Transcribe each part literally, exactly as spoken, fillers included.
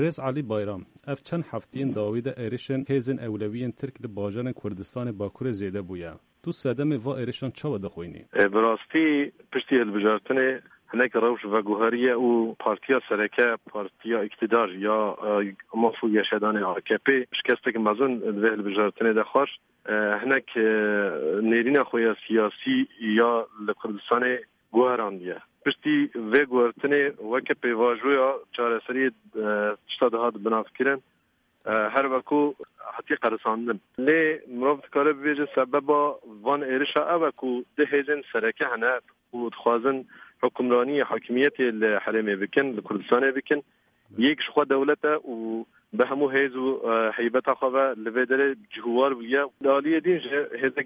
برز علی بایرام اف چند هفتین داوید ایرشن هیزن اولویین ترک باجان کردستان باکور زیده بویا تو صدم و ایرشان چه بده خوینی براستی پشتی البجارتنه هناك روش و گوهریه و پارتیا سرکه پارتیا اقتدار یا مفهو یشدان آکپی شکسته که مزون به البجارتنه دخوش هناك نیرین خوی سیاسی یا لکردستان گوهراندیه پشتی و گوهرتنه وکه پیواجویا چاره سری شتادهات بناف کرن هر وکو حتی قرصاندن لی مروفت کاره بیجه سببا وان ایرشا اوکو ده هیزن سرکه هنه و دخوازن حکمرانی حاکمیت الحرمه بکن لکردستان بکن یک شخوا دولته و به همو هیز و حیبت خواه لویدر جهوار بیا لالیه دین هیزه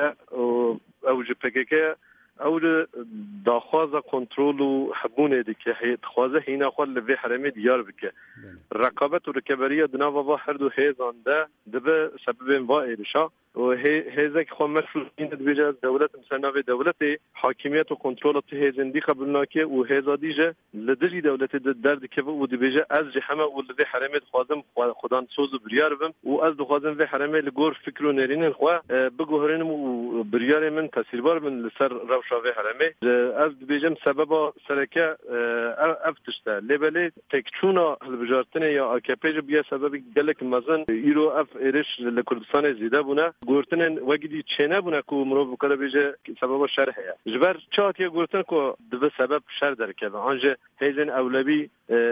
او جپکه او داخوازه کنترول و حبونه دی که خوازه هینا خواه لوی حرمه دیار بکه رقابت و رکبریه دناوا با هر دو هیزانده دبه سبب با ایرشا و هیزه که خواه مخصوص این دبیجه دولت مسناوی دولت حاکمیت و کنترول تی هیزندی قبل ناکه و هیزا دیجه لدجی دولت درد که و دبیجه از جهمه و لوی حرمه خوازم خودان سوز و بریار بم و از دو خوازم وی حرمه لگور فکر و نرین خواه بگوهرینم و بریار من تاثیربار من لسر روشاوی حرمه از دبیجم سبب سرکه افتشته لبلی تکچونا هلبجارتنه یا آکپیج بیا سبب گلک مزن ایرو اف ایرش لکردستان زیده بونه گورتن وگدی چنه بونه کو مرو بکره بیجه سبب شر هيا جبر چاتیا گورتن کو دو سبب شر درکه انجه هیزن اولوی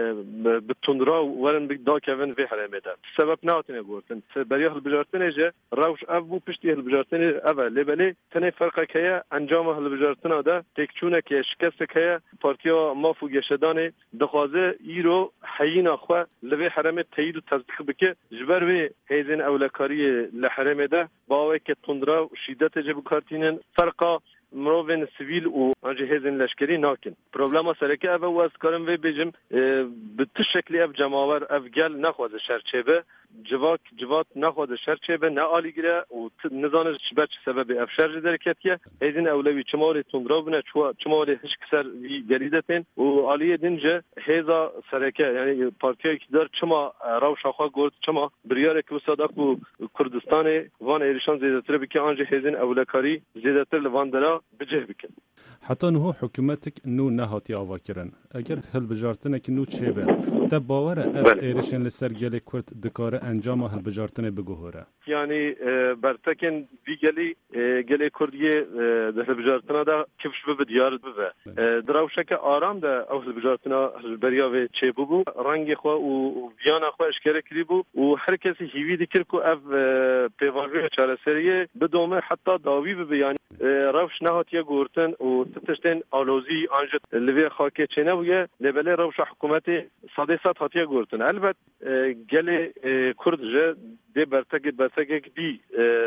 بتندرا ورن دا کون في حرمه ده سبب ناتنه گورتن بریا هلبجارتنه جه روش اف بو پشتی هلبجارتنه اول لبلی تنه فرق که انجام هلبجارتنه ده تکچونه که شکست که پارتیا مافو گشدان دخوازه ایرو حینا خو لوی حرمه تایید و تصدیق بکه جبر وی هیزن اولکاری لحرمه ده باوی که تندرا و شدت جب کارتینن فرقا مروفن سیویل و انجه هیزن لشکری ناکن پروبلما سرکه او و از کارم وی بیجم به تشکلی اف جماور اف گل نخوازه شرچه جواک جوات نخواد شرچه به نه عالی گره و نزانه شبه چه سبب افشار درکتیه هیزن اولوی چماری تندرا بنه چماری هش کسر گریدتین و عالیه دینجه هیزا سرکه یعنی پارتیا اقتدار چما روش آخوا گرد چما بریاره که وسادک و کردستان وان ایرشان زیدتر بکه آنجه هیزن اولکاری زیدتر لوان دلا بجه بکن حتی نهو حکومتک نو نهاتی آوا کرن اگر هلبجارتنه که نو چه به ده باوره اف ایرشن لسر گل کرد دکاره انجام هلبجارتنه بگوهره یعنی برتکن بی گلی گلی کردیه ده هلبجارتنه ده کفش به دیارت به دراوشه که آرام ده او هلبجارتنه هلبریاوه چه بو رنگ خو و بیان خو اشکره کری بو و هر کسی هیوی دکر کو اف پیوانوی چاره سریه بدومه حتی داوی به بیانی روش نهاتیه گورتن و تشتن آلوزی آنجت لوی خاکه چنه بویه لبله روش حکومت صده سات هاتیه گورتن البته گل کرد جه دی برتگ برتگ دی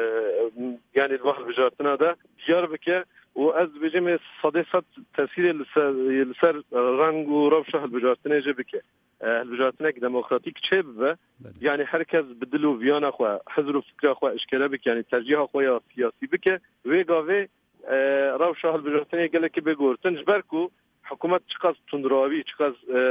یعنی الواحد بجارتنا ده دیار بکه و از بجم صده سات تاثیر لسر رنگ و روش بجارتنا جه بکه البجارتنا دموکراتیک چه به یعنی هر کس بدلو ویانا خو حضور و فکر خو اشکره بکه یعنی ترجیح خو یا سیاسی بکه و گاوه روش هلبجارتنه گله که بگورتن جبرکو حکومت چقدر تندراوی چقدر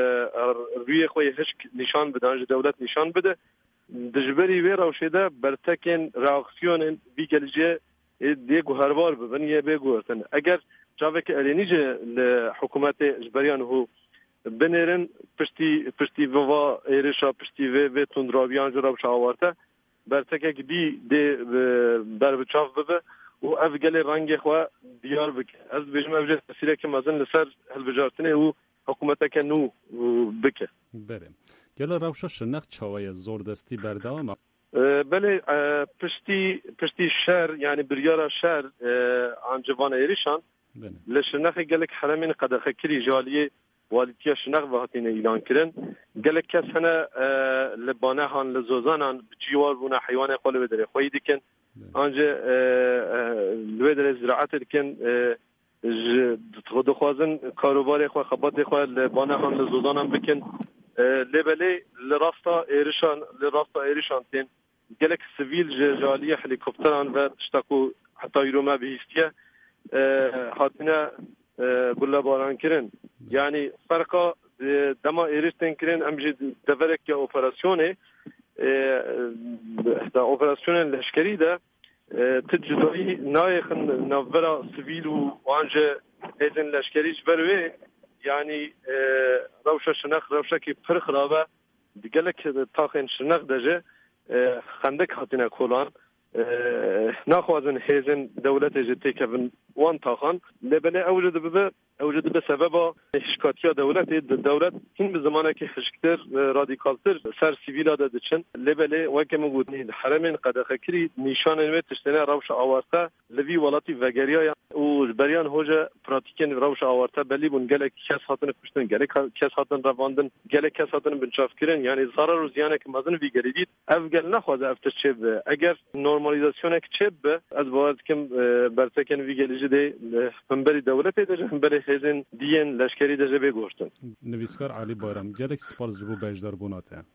روی خوی هش نشان بده انج دولت نشان بده دجبری وی روشده برتکن راکسیون بیگلجه دی گوهروار ببنیه بگورتن اگر جاوه که الینیجه لحکومت جبریان هو بنرن پشتی پشتی و ایرشا پشتی و تندراوی انج روش آورده برتکه دی دی بر بچاف بده و اف گل رنگ خو دیار بک از بجم اوجه تاثیر که مازن لسر هلبجارتنه و حکومت که نو بک بله گل روش شنق چاوی زور دستی بردام بله پشتی پشتی شهر یعنی بریار شهر انجوان ایریشان لشنق گلک حرمین قدخه کری جالیه والدیا شنق وقتین اعلان کردن گلک کس هنه لبانه هان لزوزانان جیوار بونه حیوان خاله بدره خویی دیکن آنجا لویدر زراعت کن دخوازن کاروبار خو خبات خو لبانه هان لزودان هم بکن لبلی لراستا ایرشان لراستا ایرشان تین گلک سیویل جالی هلیکوپتران و اشتاکو حتی ایروما بهیستیه حاتینا گله باران کرن یعنی فرقا دما ایرش تنکرین امجی دورک یا اپراسیونه دا اپراسیون لشکری ده تجدایی نایخن نورا سویل و آنجا هیزن لشکریش بروی یعنی روشا شنخ روشا کی پر خرابه دیگلک تاخین شنخ دجه خندک هاتینه کولان ناخوازن هیزن دولت جتی کبن وان تاخان لبنه اوجد ببه اوجد به سبب شکاتیا دولت دولت این به زمانه که خشکتر رادیکالتر سر سیویلا داده چن لبله وکه موجود نید حرمین قد خکری نشان نویت تشتنه روش آورته لوی ولاتی وگریا و بریان هوجه پراتیکن روش آورته بلی بون گله کس هاتن کشتن گله کس هاتن رواندن گله کس هاتن بنچاف کردن یعنی ضرر و زیانه که مازن ویگریدید افگل نخوازه افتش چه به اگر نورمالیزاسیونه که چه به از باید کم برتکن ویگریجی ده منبری دولت ده منبری هزین دیین لشکری دجه بگوشتن. نویسکار علی بارم گلک سپارس جبو بجدار بوناته.